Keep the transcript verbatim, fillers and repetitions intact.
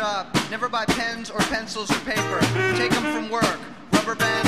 job. Never buy pens or pencils or paper. Take them from work. Rubber bands